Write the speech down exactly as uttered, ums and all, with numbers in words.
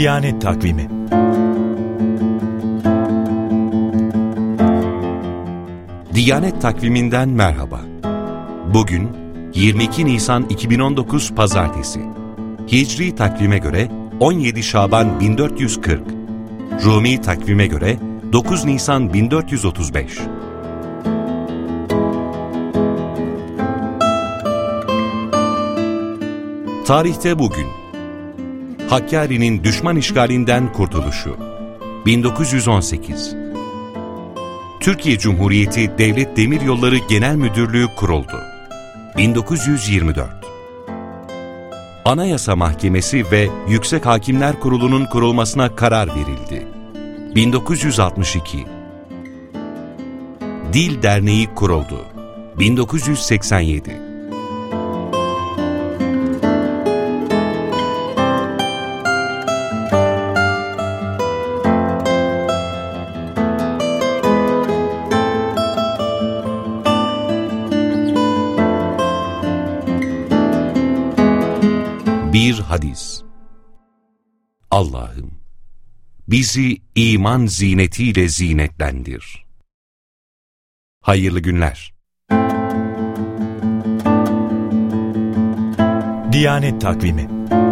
Diyanet Takvimi. Diyanet Takviminden merhaba. Bugün yirmi iki Nisan iki bin on dokuz Pazartesi. Hicri takvime göre on yedi Şaban bin dört yüz kırk. Rumi takvime göre dokuz Nisan bin dört yüz otuz beş. Tarihte bugün Hakkari'nin düşman işgalinden kurtuluşu bin dokuz yüz on sekiz. Türkiye Cumhuriyeti Devlet Demiryolları Genel Müdürlüğü kuruldu bin dokuz yüz yirmi dört. Anayasa Mahkemesi ve Yüksek Hakimler Kurulu'nun kurulmasına karar verildi bin dokuz yüz altmış iki. Dil Derneği kuruldu bin dokuz yüz seksen yedi. Bir hadis. Allah'ım, bizi iman zinetiyle zinetlendir. Hayırlı günler. Diyanet Takvimi.